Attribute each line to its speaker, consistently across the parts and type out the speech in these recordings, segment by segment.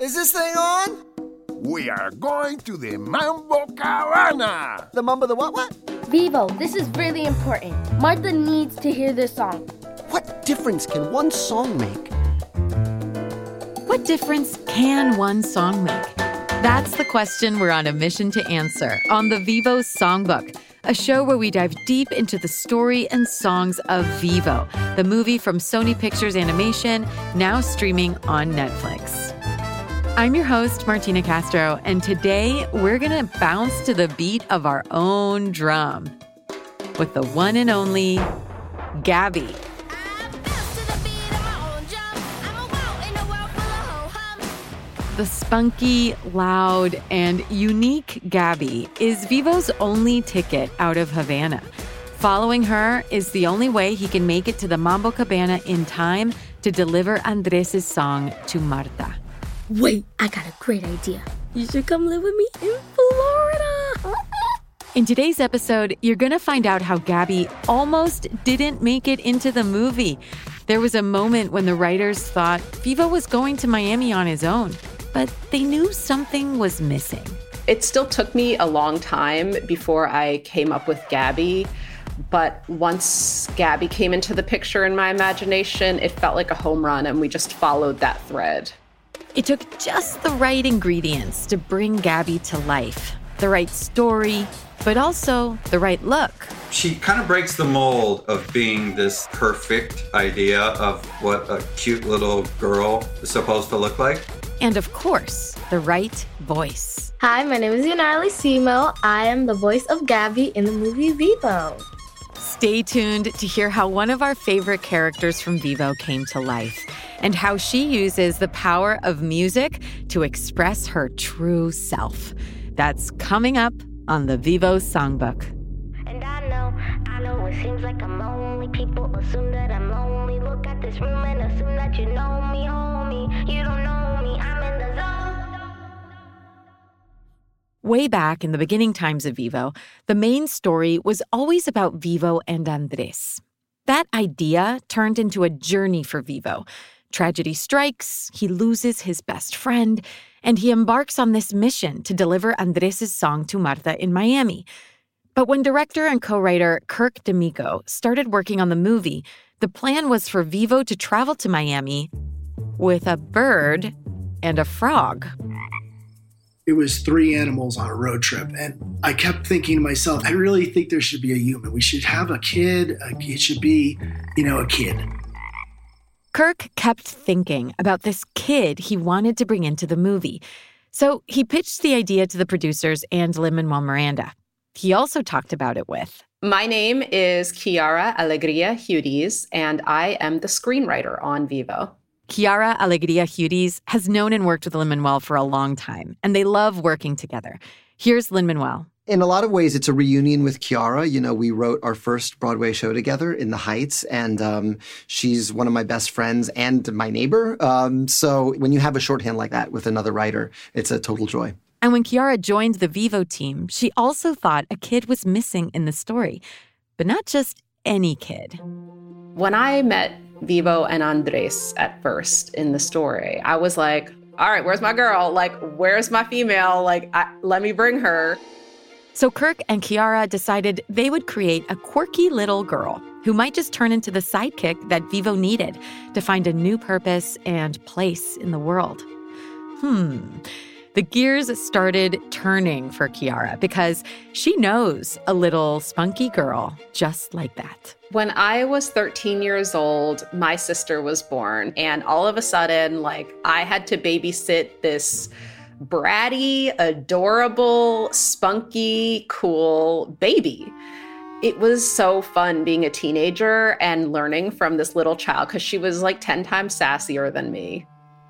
Speaker 1: Is this thing on?
Speaker 2: We are going to the Mambo Cabana.
Speaker 1: The Mambo the what?
Speaker 3: Vivo, this is really important. Martha needs to hear this song.
Speaker 1: What difference can one song make?
Speaker 4: What difference can one song make? That's the question we're on a mission to answer on the Vivo Songbook, a show where we dive deep into the story and songs of Vivo, the movie from Sony Pictures Animation, now streaming on Netflix. I'm your host, Martina Castro, and today we're going to bounce to the beat of our own drum with the one and only Gabby. The spunky, loud, and unique Gabby is Vivo's only ticket out of Havana. Following her is the only way he can make it to the Mambo Cabana in time to deliver Andrés' song to Marta.
Speaker 3: Wait, I got a great idea. You should come live with me in Florida.
Speaker 4: In today's episode, you're going to find out how Gabby almost didn't make it into the movie. There was a moment when the writers thought Vivo was going to Miami on his own, but they knew something was missing.
Speaker 5: It still took me a long time before I came up with Gabby, but once Gabby came into the picture in my imagination, it felt like a home run, and we just followed that thread.
Speaker 4: It took just the right ingredients to bring Gabby to life. The right story, but also the right look.
Speaker 6: She kind of breaks the mold of being this perfect idea of what a cute little girl is supposed to look like.
Speaker 4: And of course, the right voice.
Speaker 3: Hi, my name is Yanarli Simo. I am the voice of Gabby in the movie Vivo.
Speaker 4: Stay tuned to hear how one of our favorite characters from Vivo came to life and how she uses the power of music to express her true self. That's coming up on the Vivo Songbook.
Speaker 7: And I know it seems like I'm lonely. People assume that I'm lonely. Look at this room and assume that you know me, homie. You don't know me, I'm in the zone.
Speaker 4: Way back in the beginning times of Vivo, the main story was always about Vivo and Andrés. That idea turned into a journey for Vivo. Tragedy strikes, he loses his best friend, and he embarks on this mission to deliver Andrés' song to Marta in Miami. But when director and co-writer Kirk D'Amico started working on the movie, the plan was for Vivo to travel to Miami with a bird and a frog.
Speaker 8: It was 3 animals on a road trip, and I kept thinking to myself, I really think there should be a human. We should have a kid. It should be, a kid.
Speaker 4: Kirk kept thinking about this kid he wanted to bring into the movie. So he pitched the idea to the producers and Lin-Manuel Miranda. He also talked about it with...
Speaker 5: My name is Kiara Alegria Hudes, and I am the screenwriter on Vivo.
Speaker 4: Kiara Alegria Hudes has known and worked with Lin-Manuel for a long time, and they love working together. Here's Lin-Manuel.
Speaker 1: In a lot of ways, it's a reunion with Kiara. We wrote our first Broadway show together in the Heights, and she's one of my best friends and my neighbor. So when you have a shorthand like that with another writer, it's a total joy.
Speaker 4: And when Kiara joined the Vivo team, she also thought a kid was missing in the story. But not just any kid.
Speaker 5: When I met Vivo and Andrés at first in the story, I was like, all right, where's my girl? Where's my female? Let me bring her.
Speaker 4: So Kirk and Kiara decided they would create a quirky little girl who might just turn into the sidekick that Vivo needed to find a new purpose and place in the world. The gears started turning for Kiara because she knows a little spunky girl just like that.
Speaker 5: When I was 13 years old, my sister was born, and all of a sudden, I had to babysit this bratty, adorable, spunky, cool baby. It was so fun being a teenager and learning from this little child because she was 10 times sassier than me.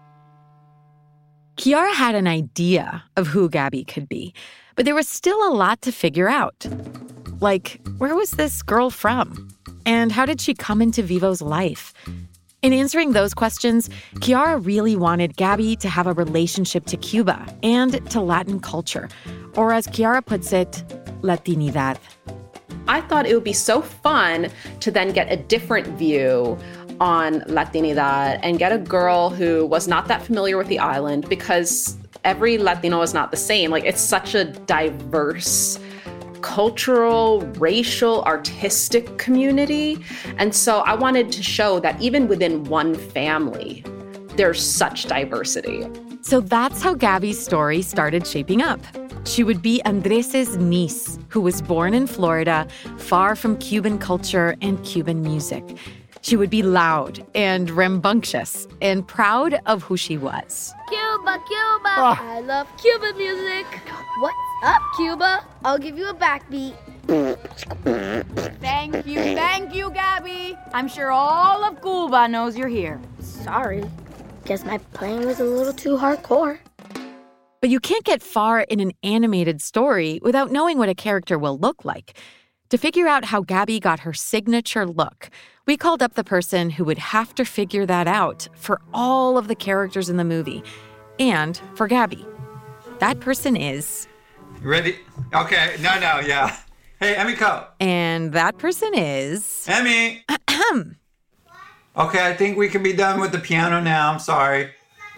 Speaker 4: Kiara had an idea of who Gabby could be, but there was still a lot to figure out. Where was this girl from? And how did she come into Vivo's life? In answering those questions, Kiara really wanted Gabby to have a relationship to Cuba and to Latin culture, or as Kiara puts it, Latinidad.
Speaker 5: I thought it would be so fun to then get a different view on Latinidad and get a girl who was not that familiar with the island, because every Latino is not the same. Like, it's such a diverse cultural, racial, artistic community. And so I wanted to show that even within one family, there's such diversity.
Speaker 4: So that's how Gabby's story started shaping up. She would be Andres's niece, who was born in Florida, far from Cuban culture and Cuban music. She would be loud and rambunctious and proud of who she was.
Speaker 3: Cuba, Cuba! I love Cuban music. What's up, Cuba? I'll give you a backbeat.
Speaker 9: Thank you, Gabby. I'm sure all of Cuba knows you're here.
Speaker 3: Sorry. Guess my playing was a little too hardcore.
Speaker 4: But you can't get far in an animated story without knowing what a character will look like. To figure out how Gabby got her signature look, we called up the person who would have to figure that out for all of the characters in the movie, and for Gabby. That person is...
Speaker 6: Ready? Okay, no, yeah. Hey, Emiko.
Speaker 4: And that person is...
Speaker 6: Emmy. Okay, I think we can be done with the piano now. I'm sorry.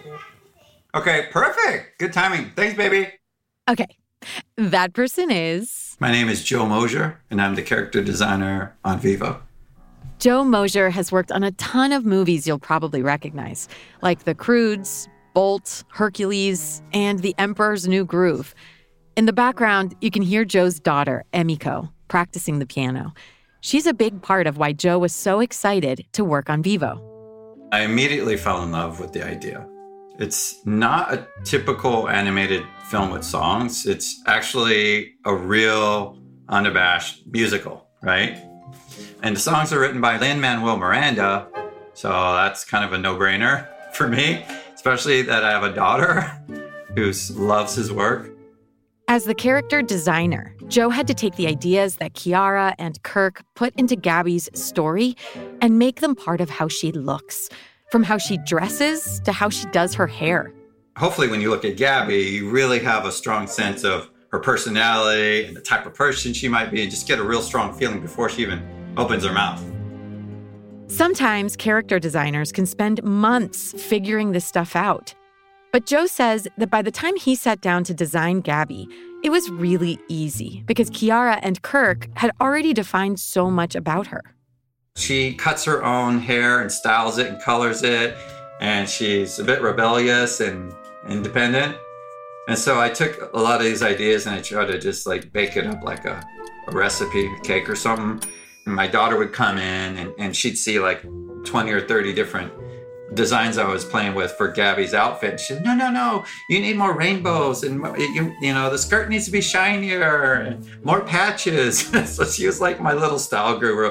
Speaker 6: Okay, perfect. Good timing. Thanks, baby.
Speaker 4: Okay, that person is...
Speaker 6: My name is Joe Mosier, and I'm the character designer on Vivo.
Speaker 4: Joe Mosier has worked on a ton of movies you'll probably recognize, like The Croods, Bolt, Hercules, and The Emperor's New Groove. In the background, you can hear Joe's daughter, Emiko, practicing the piano. She's a big part of why Joe was so excited to work on Vivo.
Speaker 6: I immediately fell in love with the idea. It's not a typical animated film with songs. It's actually a real, unabashed musical, right? And the songs are written by Lin-Manuel Miranda, so that's kind of a no-brainer for me, especially that I have a daughter who loves his work.
Speaker 4: As the character designer, Joe had to take the ideas that Kiara and Kirk put into Gabby's story and make them part of how she looks, from how she dresses to how she does her hair.
Speaker 6: Hopefully when you look at Gabby, you really have a strong sense of her personality and the type of person she might be, and just get a real strong feeling before she even opens her mouth.
Speaker 4: Sometimes character designers can spend months figuring this stuff out. But Joe says that by the time he sat down to design Gabby, it was really easy because Kiara and Kirk had already defined so much about her.
Speaker 6: She cuts her own hair and styles it and colors it, and she's a bit rebellious and independent. And so I took a lot of these ideas and I tried to just like bake it up like a recipe, a cake or something. And my daughter would come in and she'd see like 20 or 30 different designs I was playing with for Gabby's outfit. And she said, no, you need more rainbows, and you know, the skirt needs to be shinier, and more patches. So she was like my little style guru.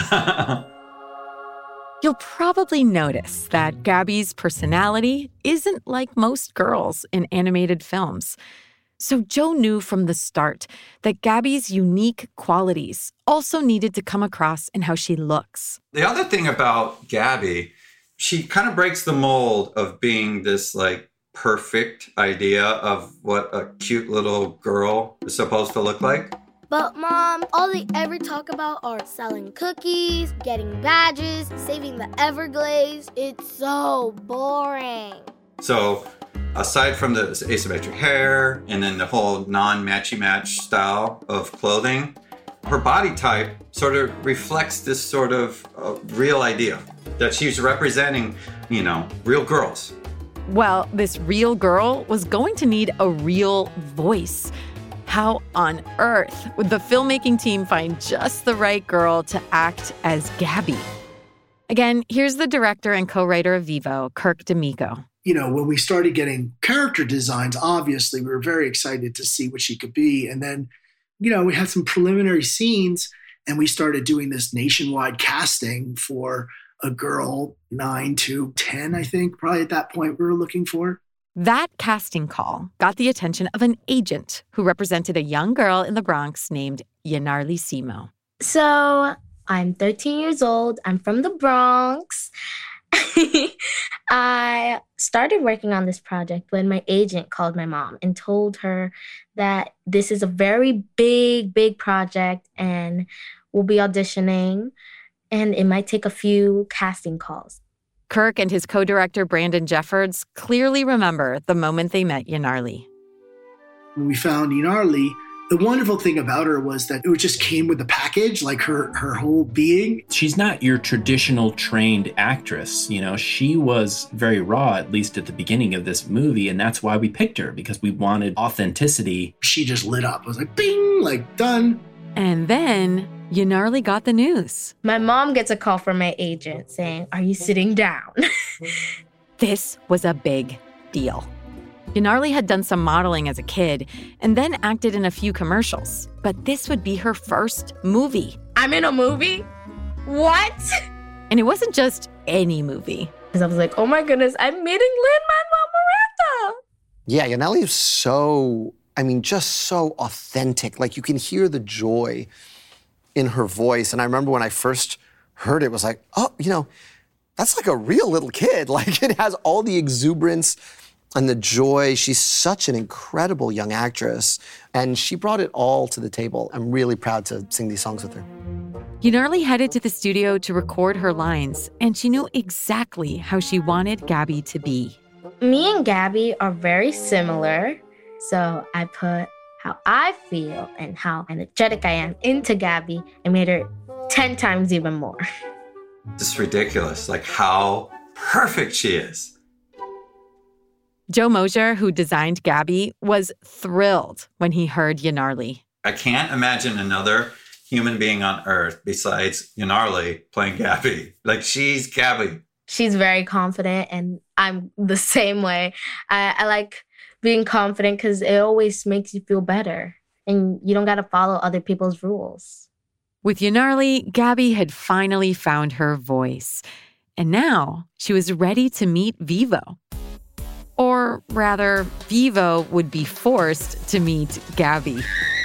Speaker 4: You'll probably notice that Gabby's personality isn't like most girls in animated films. So Joe knew from the start that Gabby's unique qualities also needed to come across in how she looks.
Speaker 6: The other thing about Gabby, she kind of breaks the mold of being this like perfect idea of what a cute little girl is supposed to look like.
Speaker 3: But Mom, all they ever talk about are selling cookies, getting badges, saving the Everglades. It's so boring.
Speaker 6: So aside from the asymmetric hair and then the whole non-matchy-match style of clothing, her body type sort of reflects this sort of real idea that she's representing, you know, real girls.
Speaker 4: Well, this real girl was going to need a real voice. How on earth would the filmmaking team find just the right girl to act as Gabby? Again, here's the director and co-writer of Vivo, Kirk D'Amico.
Speaker 8: You know, when we started getting character designs, obviously we were very excited to see what she could be. And then, you know, we had some preliminary scenes and we started doing this nationwide casting for a girl 9 to 10, I think, probably at that point we were looking for.
Speaker 4: That casting call got the attention of an agent who represented a young girl in the Bronx named Yanarli Simo.
Speaker 3: So, I'm 13 years old. I'm from the Bronx. I started working on this project when my agent called my mom and told her that this is a very big project and we'll be auditioning.
Speaker 10: and it might take a few casting calls.
Speaker 4: Kirk and his co-director Brandon Jeffords clearly remember the moment they met Yanarli.
Speaker 8: When we found Yanarli, the wonderful thing about her was that it just came with the package, like her whole being.
Speaker 11: She's not your traditional trained actress. You know, she was very raw, at least at the beginning of this movie. And that's why we picked her, because we wanted authenticity.
Speaker 8: She just lit up. I was like, bing, like done.
Speaker 4: And then Yanarli got the news.
Speaker 10: My mom gets a call from my agent saying, "Are you sitting down?"
Speaker 4: This was a big deal. Yanarli had done some modeling as a kid and then acted in a few commercials. But this would be her first movie.
Speaker 10: I'm in a movie? What?
Speaker 4: And it wasn't just any movie.
Speaker 10: Because I was like, oh my goodness, I'm meeting Lin-Manuel Miranda.
Speaker 1: Yeah, Yanarli is so, just so authentic. Like, you can hear the joy in her voice. And I remember when I first heard it, was like, oh, that's like a real little kid. Like, it has all the exuberance and the joy. She's such an incredible young actress, and she brought it all to the table. I'm really proud to sing these songs with her.
Speaker 4: Yanarli headed to the studio to record her lines, and she knew exactly how she wanted Gabby to be.
Speaker 10: Me and Gabby are very similar, so I put how I feel and how energetic I am into Gabby and made her 10 times even more.
Speaker 6: It's ridiculous, like how perfect she is.
Speaker 4: Joe Mosier, who designed Gabby, was thrilled when he heard Yanarli.
Speaker 6: I can't imagine another human being on Earth besides Yanarli playing Gabby. Like, she's Gabby.
Speaker 10: She's very confident, and I'm the same way. I like being confident because it always makes you feel better, and you don't got to follow other people's rules.
Speaker 4: With Yanarli, Gabby had finally found her voice, and now she was ready to meet Vivo. Or rather, Vivo would be forced to meet Gabby.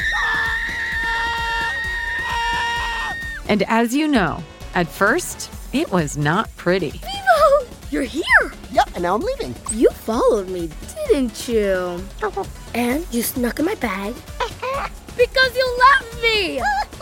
Speaker 4: And as you know, at first, it was not pretty.
Speaker 3: Vivo, you're here.
Speaker 1: Yep, and now I'm leaving.
Speaker 3: You followed me, didn't you? And you snuck in my bag. Because you love me.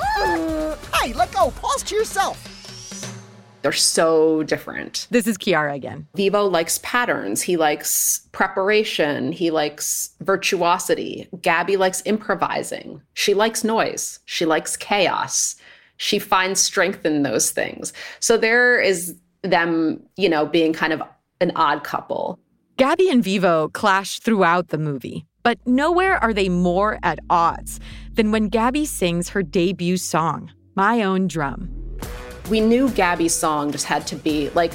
Speaker 1: Hey, let go. Pause to yourself.
Speaker 5: They're so different.
Speaker 4: This is Kiara again.
Speaker 5: Vivo likes patterns. He likes preparation. He likes virtuosity. Gabby likes improvising. She likes noise. She likes chaos. She finds strength in those things. So there is them, being kind of an odd couple.
Speaker 4: Gabby and Vivo clash throughout the movie, but nowhere are they more at odds than when Gabby sings her debut song, My Own Drum.
Speaker 5: We knew Gabby's song just had to be like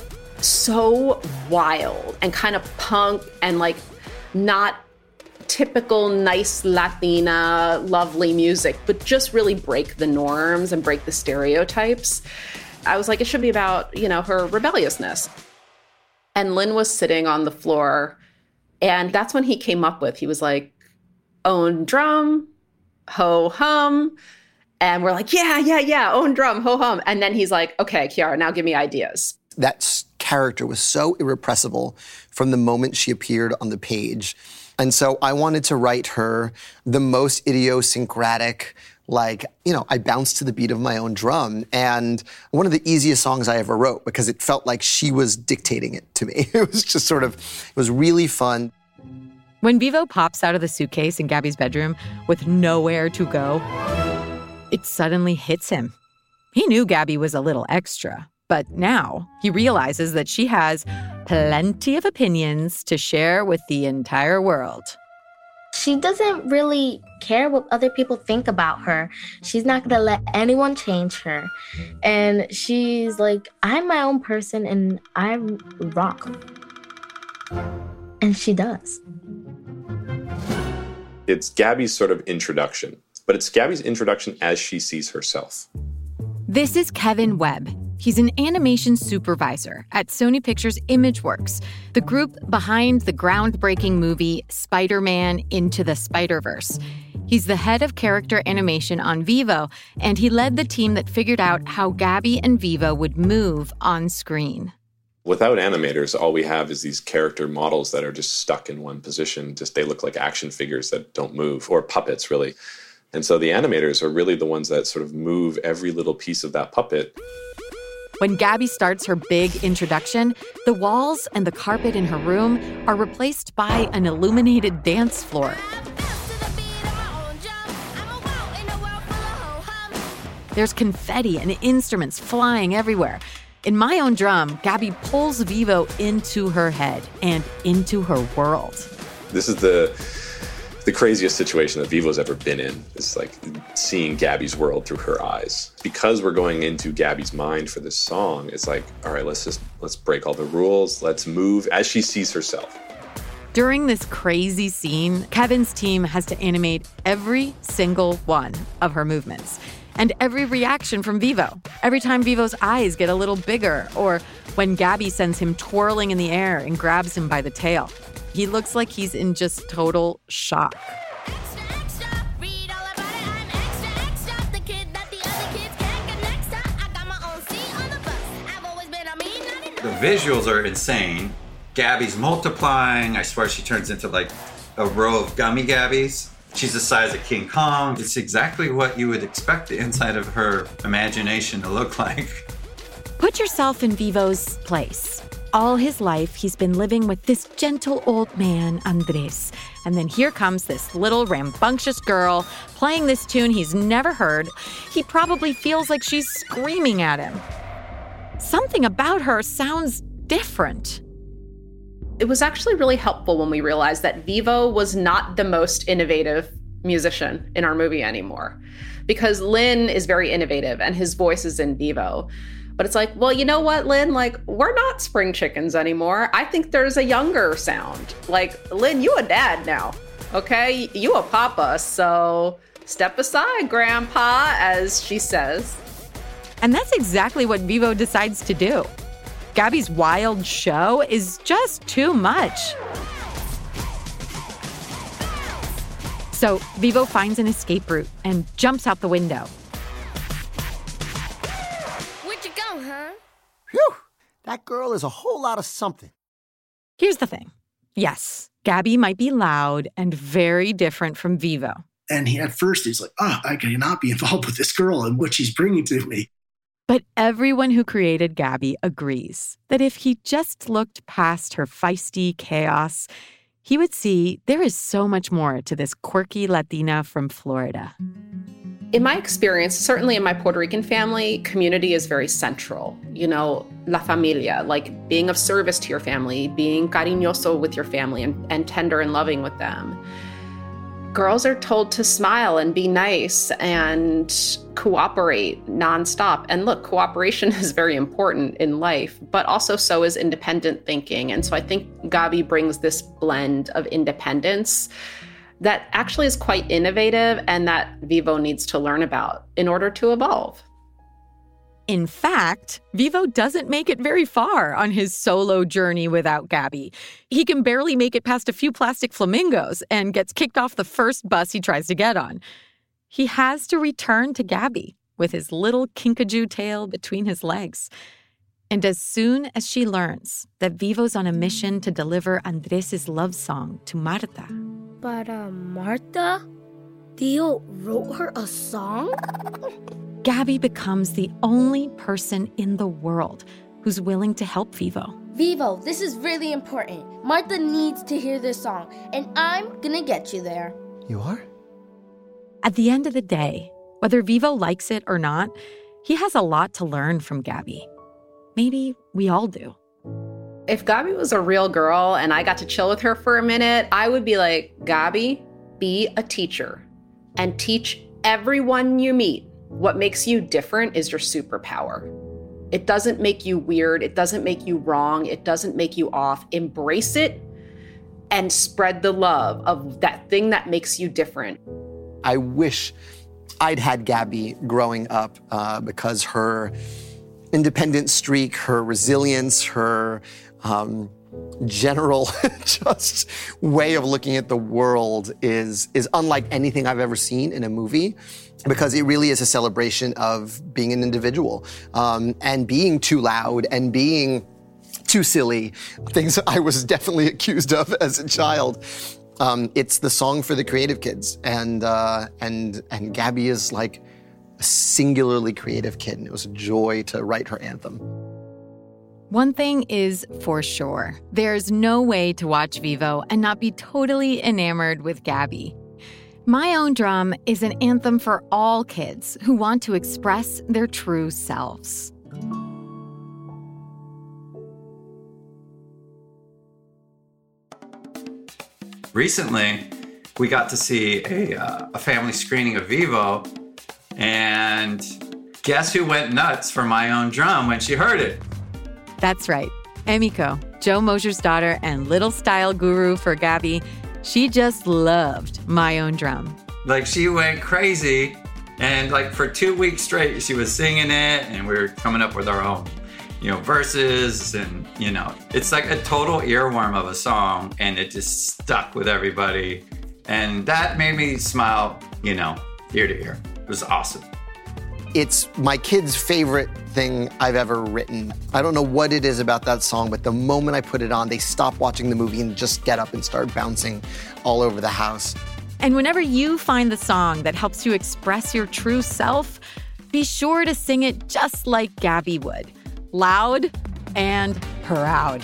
Speaker 5: so wild and kind of punk and like not typical nice Latina lovely music, but just really break the norms and break the stereotypes. I was like, it should be about, her rebelliousness. And Lin was sitting on the floor, and that's when he came up with, he was like, own drum, ho hum. And we're like, yeah, own drum, ho hum. And then he's like, okay, Kiara, now give me ideas.
Speaker 1: That character was so irrepressible from the moment she appeared on the page. And so I wanted to write her the most idiosyncratic, I bounced to the beat of my own drum. And one of the easiest songs I ever wrote, because it felt like she was dictating it to me. It was just it was really fun.
Speaker 4: When Vivo pops out of the suitcase in Gabby's bedroom with nowhere to go, it suddenly hits him. He knew Gabby was a little extra, but now he realizes that she has plenty of opinions to share with the entire world.
Speaker 10: She doesn't really care what other people think about her. She's not going to let anyone change her. And she's like, I'm my own person and I rock. And she does.
Speaker 12: It's Gabby's sort of introduction, but it's Gabby's introduction as she sees herself.
Speaker 4: This is Kevin Webb. He's an animation supervisor at Sony Pictures Imageworks, the group behind the groundbreaking movie Spider-Man Into the Spider-Verse. He's the head of character animation on Vivo, and he led the team that figured out how Gabby and Vivo would move on screen.
Speaker 12: Without animators, all we have is these character models that are just stuck in one position. Just they look like action figures that don't move, or puppets, really. And so the animators are really the ones that sort of move every little piece of that puppet.
Speaker 4: When Gabby starts her big introduction, the walls and the carpet in her room are replaced by an illuminated dance floor. There's confetti and instruments flying everywhere. In My Own Drum, Gabby pulls Vevo into her head and into her world.
Speaker 12: This is the craziest situation that Vevo's ever been in. It's like seeing Gabby's world through her eyes. Because we're going into Gabby's mind for this song, it's like, all right, let's break all the rules. Let's move as she sees herself.
Speaker 4: During this crazy scene, Kevin's team has to animate every single one of her movements and every reaction from Vevo. Every time Vevo's eyes get a little bigger, or when Gabby sends him twirling in the air and grabs him by the tail. He looks like he's in just total shock.
Speaker 6: The visuals are insane. Gabby's multiplying. I swear she turns into like a row of gummy Gabbies. She's the size of King Kong. It's exactly what you would expect the inside of her imagination to look like.
Speaker 4: Put yourself in Vevo's place. All his life, he's been living with this gentle old man, Andres. And then here comes this little rambunctious girl playing this tune he's never heard. He probably feels like she's screaming at him. Something about her sounds different.
Speaker 5: It was actually really helpful when we realized that Vevo was not the most innovative musician in our movie anymore, because Lin is very innovative and his voice is in Vevo. But it's like, well, you know what, Lin? Like, we're not spring chickens anymore. I think there's a younger sound. Like, Lin, you a dad now, okay? You a papa, so step aside, Grandpa, as she says.
Speaker 4: And that's exactly what Vevo decides to do. Gabby's wild show is just too much. So Vevo finds an escape route and jumps out the window.
Speaker 3: Where'd you go, huh?
Speaker 2: Phew! That girl is a whole lot of something.
Speaker 4: Here's the thing. Yes, Gabby might be loud and very different from Vevo.
Speaker 8: And at first he's like, I cannot be involved with this girl and what she's bringing to me.
Speaker 4: But everyone who created Gabby agrees that if he just looked past her feisty chaos, he would see there is so much more to this quirky Latina from Florida.
Speaker 5: In my experience, certainly in my Puerto Rican family, community is very central. You know, la familia, like being of service to your family, being cariñoso with your family and tender and loving with them. Girls are told to smile and be nice and cooperate nonstop. And look, cooperation is very important in life, but also so is independent thinking. And so I think Gabby brings this blend of independence that actually is quite innovative and that Vevo needs to learn about in order to evolve.
Speaker 4: In fact, Vevo doesn't make it very far on his solo journey without Gabby. He can barely make it past a few plastic flamingos and gets kicked off the first bus he tries to get on. He has to return to Gabby with his little kinkajou tail between his legs. And as soon as she learns that Vevo's on a mission to deliver Andres' love song to Marta.
Speaker 3: But, Marta? Theo wrote her a song?
Speaker 4: Gabby becomes the only person in the world who's willing to help Vevo.
Speaker 3: Vevo, this is really important. Marta needs to hear this song, and I'm gonna get you there.
Speaker 1: You are?
Speaker 4: At the end of the day, whether Vevo likes it or not, he has a lot to learn from Gabby. Maybe we all do.
Speaker 5: If Gabby was a real girl and I got to chill with her for a minute, I would be like, Gabby, be a teacher and teach everyone you meet. What makes you different is your superpower. It doesn't make you weird. It doesn't make you wrong. It doesn't make you off. Embrace it and spread the love of that thing that makes you different.
Speaker 1: I wish I'd had Gabby growing up because her independent streak, her resilience, her general just way of looking at the world is unlike anything I've ever seen in a movie, because it really is a celebration of being an individual and being too loud and being too silly, things I was definitely accused of as a child. It's the song for the creative kids, and Gabby is like a singularly creative kid, and it was a joy to write her anthem.
Speaker 4: One thing is for sure, there's no way to watch Vivo and not be totally enamored with Gabby. My Own Drum is an anthem for all kids who want to express their true selves.
Speaker 6: Recently, we got to see a family screening of Vivo, and guess who went nuts for My Own Drum when she heard it?
Speaker 4: That's right. Emiko, Joe Mosher's daughter and little style guru for Gabby, she just loved My Own Drum.
Speaker 6: Like, she went crazy, and like for 2 weeks straight, she was singing it, and we were coming up with our own, verses, and, it's like a total earworm of a song, and it just stuck with everybody. And that made me smile, ear to ear. It was awesome.
Speaker 1: It's my kid's favorite thing I've ever written. I don't know what it is about that song, but the moment I put it on, they stop watching the movie and just get up and start bouncing all over the house.
Speaker 4: And whenever you find the song that helps you express your true self, be sure to sing it just like Gabby would. Loud and proud.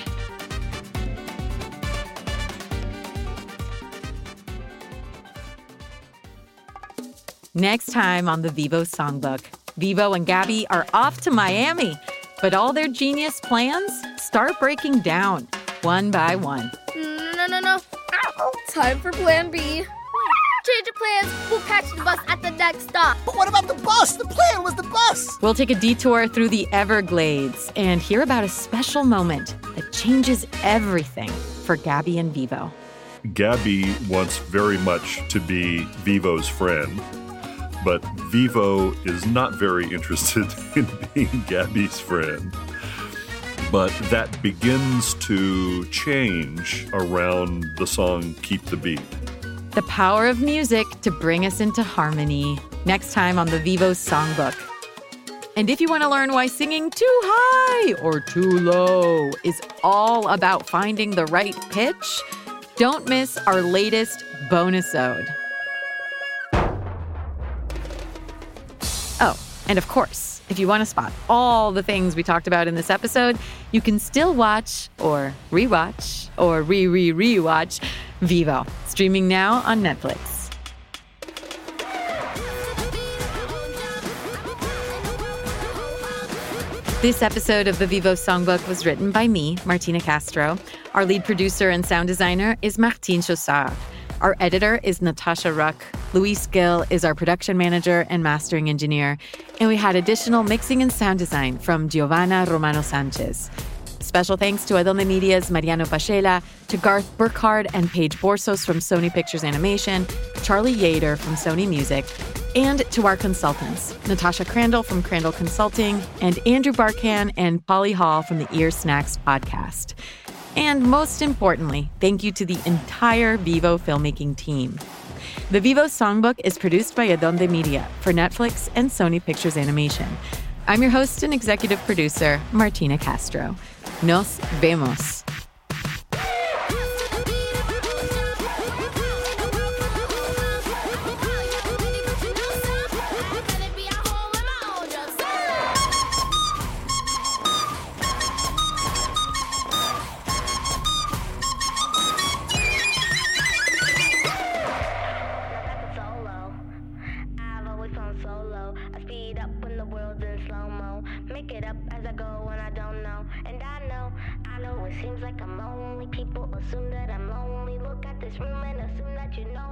Speaker 4: Next time on the Vivo Songbook, Vivo and Gabby are off to Miami, but all their genius plans start breaking down one by one.
Speaker 3: No. Time for plan B. Change of plans. We'll catch the bus at the next stop.
Speaker 2: But what about the bus? The plan was the bus.
Speaker 4: We'll take a detour through the Everglades and hear about a special moment that changes everything for Gabby and Vivo.
Speaker 13: Gabby wants very much to be Vivo's friend, but Vivo is not very interested in being Gabby's friend. But that begins to change around the song Keep the Beat.
Speaker 4: The power of music to bring us into harmony. Next time on the Vivo Songbook. And if you want to learn why singing too high or too low is all about finding the right pitch, don't miss our latest bonus-ode. Oh, and of course, if you want to spot all the things we talked about in this episode, you can still watch or rewatch or rewatch Vivo, streaming now on Netflix. This episode of the Vivo Songbook was written by me, Martina Castro. Our lead producer and sound designer is Martine Chaussard. Our editor is Natasha Ruck. Luis Gill is our production manager and mastering engineer. And we had additional mixing and sound design from Giovanna Romano Sanchez. Special thanks to Adonde Media's Mariano Pachela, to Garth Burkhardt and Paige Borsos from Sony Pictures Animation, Charlie Yater from Sony Music, and to our consultants, Natasha Crandall from Crandall Consulting, and Andrew Barkan and Polly Hall from the Ear Snacks podcast. And most importantly, thank you to the entire Vivo filmmaking team. The Vivo Songbook is produced by Adonde Media for Netflix and Sony Pictures Animation. I'm your host and executive producer, Martina Castro. Nos vemos.
Speaker 7: Seems like I'm lonely. People assume that I'm lonely. Look at this room and assume that you know